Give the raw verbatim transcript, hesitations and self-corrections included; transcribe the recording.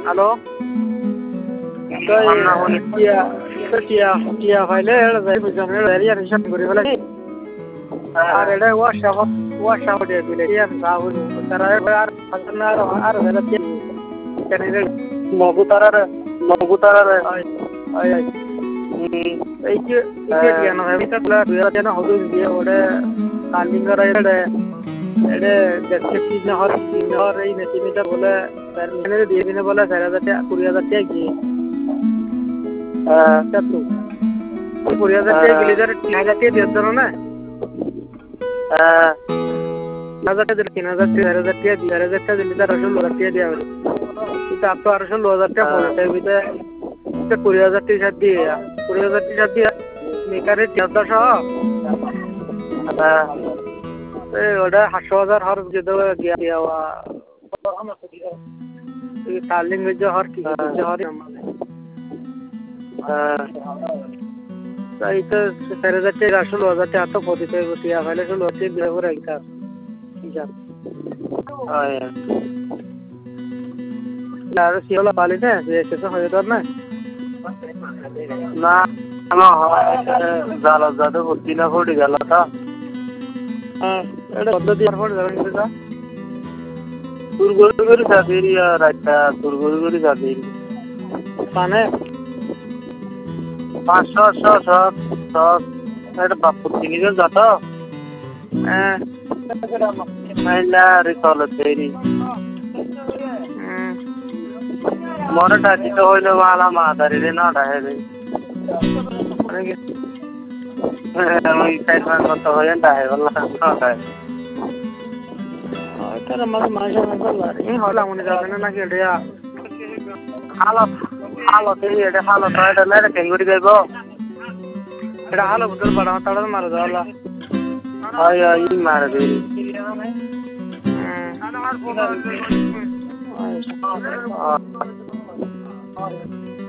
hello টিয়া টিয়া টিয়া ফাইলে বুঝানোর এরিয়া হিসাব করে ফেলে আর এটা ওয়াশাপ ওয়াশাপ দিয়ে দিলে টিয়া সাউল তারা আর আর আর বেলা টিয়া কেন মগু তারার মগু তারার আয় আয় এই যে এই যে না ভাই এটা দুই দিন হলো দিয়ে ওরে কালিং করে এটা এটা দেখতে কি না হর কি না হর এই নেতিমিটা বলে স্যার মেনে দিয়ে দিনে বলে চার হাজার টাকা কুড়ি হাজার টাকা কি হ্যাঁ তো কুড়ি হাজার টাকা গেলে যারা তিন হাজার টাকা দিয়ে দেন না হ্যাঁ হাজার টাকা তিন হাজার টাকা চার হাজার টাকা চার হাজার টাকা দিলে তার ষোলো হাজার টাকা দেওয়া হবে কিন্তু আপনি আরো ষোলো হাজার টাকা পড়ে ভিতরে কুড়ি হাজার টাকা দিয়ে কুড়ি হাজার টাকা দিয়ে মেকারের চারটা সহ হ্যাঁ ওটা সাতশো হাজার হর যেতে গিয়া তালিম যে হর কি হর এই তো চার হাজার টাকা ষোলো হাজার টাকা তো পদিতে টিয়া ফাইলে ষোলো হাজার টাকা দিয়ে করে একটা আর সিওলা পালি না শেষ হয়ে যাওয়ার না না জালা যাতে ভর্তি না পড়ে গেল তা হ্যাঁ এটা পদ্ধতি আর পড়ে যাবেন এটা দুর্গরি করে যাবেন আর একটা দুর্গরি করে যাবেন মানে পাঁচশো ছশো সব এটা বাপু চিনি যত হ্যাঁ মাইলা রিসলে তৈরি মনে ডাকিত হইল মালা মাদারি রে না ডাহে আমি সাইড মান মতো হয়ে ডাহে বললা না ডাহে তারা মাঝে মাঝে বললা এই হলা মনে যাবে না নাকি এটা হালত হালত এই এটা হালত এটা না কেঙ্গুরি গাইব এটা হালত বুতল বড় তাড়া মার দাওলা আয় আয় মার দে হুম